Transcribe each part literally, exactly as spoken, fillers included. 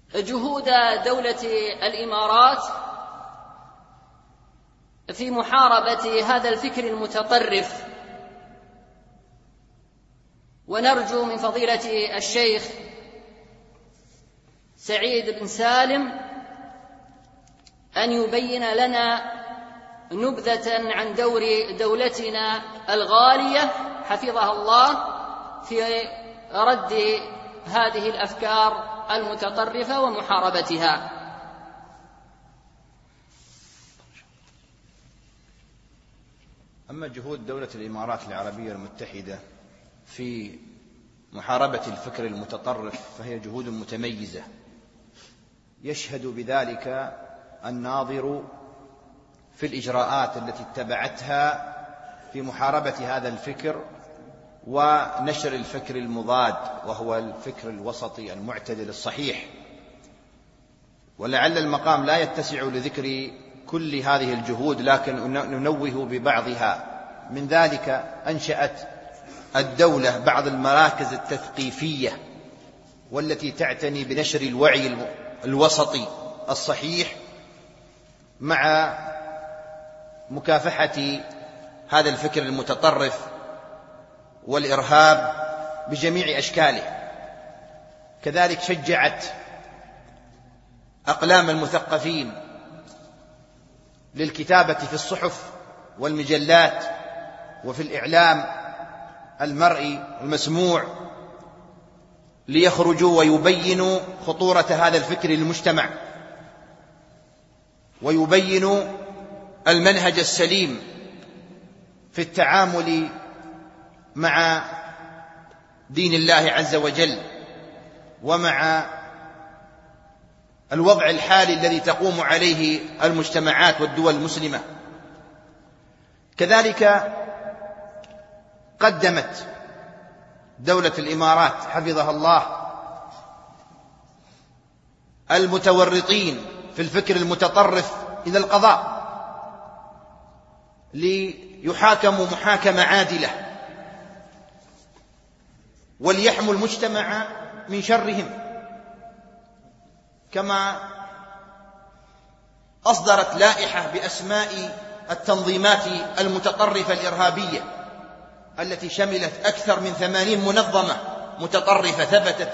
جهود دولة الإمارات في محاربة هذا الفكر المتطرف، ونرجو من فضيلة الشيخ سعيد بن سالم أن يبين لنا نبذة عن دور دولتنا الغالية حفظها الله في رد هذه الأفكار المتطرفة ومحاربتها. أما جهود دولة الإمارات العربية المتحدة في محاربة الفكر المتطرف فهي جهود متميزة، يشهد بذلك الناظر في الإجراءات التي اتبعتها في محاربة هذا الفكر ونشر الفكر المضاد وهو الفكر الوسطي المعتدل الصحيح. ولعل المقام لا يتسع لذكر كل هذه الجهود، لكن ننوه ببعضها. من ذلك أنشأت الدولة بعض المراكز التثقيفية والتي تعتني بنشر الوعي الوسطي الصحيح مع مكافحة هذا الفكر المتطرف والإرهاب بجميع أشكاله. كذلك شجعت أقلام المثقفين للكتابة في الصحف والمجلات وفي الإعلام المرئي المسموع ليخرجوا ويبينوا خطورة هذا الفكر للمجتمع ويبينوا المنهج السليم في التعامل مع دين الله عز وجل ومع الوضع الحالي الذي تقوم عليه المجتمعات والدول المسلمة. كذلك قدمت دولة الإمارات حفظها الله المتورطين في الفكر المتطرف إلى القضاء ليحاكموا محاكمة عادلة وليحموا المجتمع من شرهم، كما أصدرت لائحة بأسماء التنظيمات المتطرفة الإرهابية التي شملت أكثر من ثمانين منظمة متطرفة ثبتت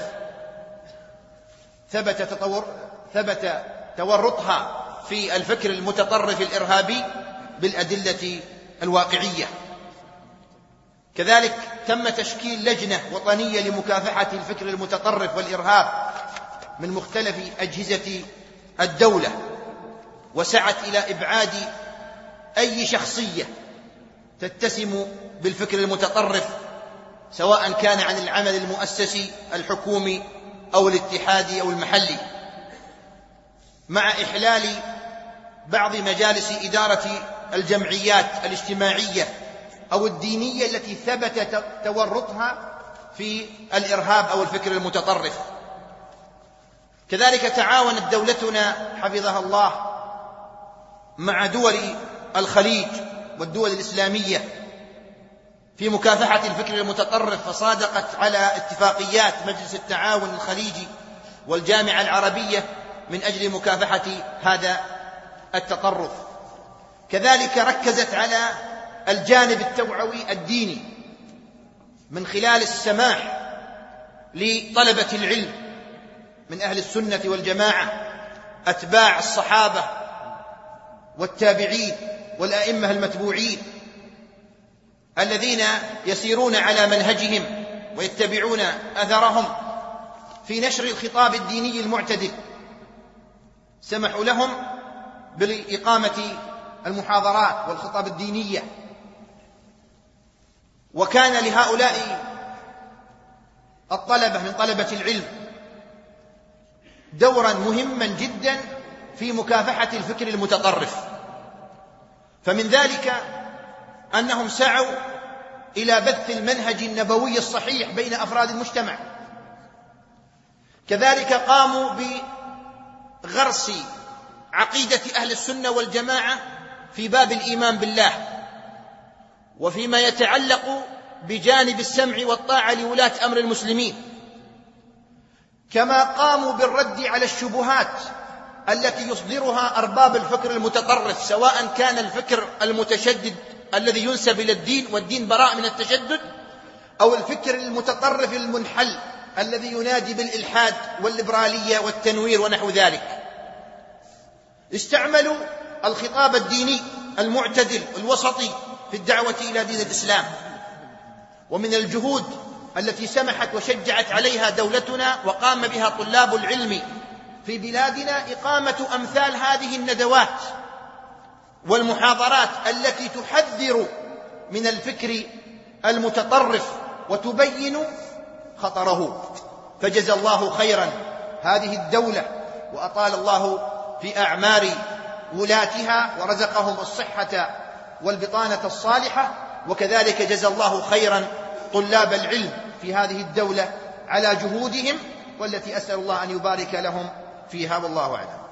ثبت تطور ثبت تورطها في الفكر المتطرف الإرهابي بالأدلة الواقعية. كذلك تم تشكيل لجنة وطنية لمكافحة الفكر المتطرف والإرهاب من مختلف أجهزة الدولة، وسعت إلى إبعاد أي شخصية تتسم بالفكر المتطرف سواء كان عن العمل المؤسسي الحكومي أو الاتحادي أو المحلي، مع إحلال بعض مجالس إدارة الجمعيات الاجتماعية أو الدينية التي ثبت تورطها في الإرهاب أو الفكر المتطرف. كذلك تعاونت دولتنا حفظها الله مع دول الخليج والدول الإسلامية في مكافحة الفكر المتطرف، فصادقت على اتفاقيات مجلس التعاون الخليجي والجامعة العربية من أجل مكافحة هذا التطرف. كذلك ركزت على الجانب التوعوي الديني من خلال السماح لطلبة العلم من أهل السنة والجماعة أتباع الصحابة والتابعين والأئمة المتبوعين الذين يسيرون على منهجهم ويتبعون أثرهم في نشر الخطاب الديني المعتدل. سمحوا لهم بإقامة المحاضرات والخطاب الدينية، وكان لهؤلاء الطلبة من طلبة العلم دورا مهما جدا في مكافحة الفكر المتطرف. فمن ذلك أنهم سعوا إلى بث المنهج النبوي الصحيح بين أفراد المجتمع. كذلك قاموا بغرس عقيدة أهل السنة والجماعة في باب الإيمان بالله وفيما يتعلق بجانب السمع والطاعة لولاة أمر المسلمين. كما قاموا بالرد على الشبهات التي يصدرها أرباب الفكر المتطرف، سواء كان الفكر المتشدد الذي ينسب إلى الدين والدين براء من التشدد، أو الفكر المتطرف المنحل الذي ينادي بالإلحاد والليبرالية والتنوير ونحو ذلك. استعملوا الخطاب الديني المعتدل الوسطي في الدعوة إلى دين الإسلام. ومن الجهود التي سمحت وشجعت عليها دولتنا وقام بها طلاب العلم في بلادنا إقامة أمثال هذه الندوات والمحاضرات التي تحذر من الفكر المتطرف وتبين خطره. فجزى الله خيرا هذه الدولة، وأطال الله في أعمار ولاتها ورزقهم الصحة والبطانة الصالحة، وكذلك جزى الله خيرا طلاب العلم في هذه الدولة على جهودهم، والتي أسأل الله أن يبارك لهم فيها، والله أعلم.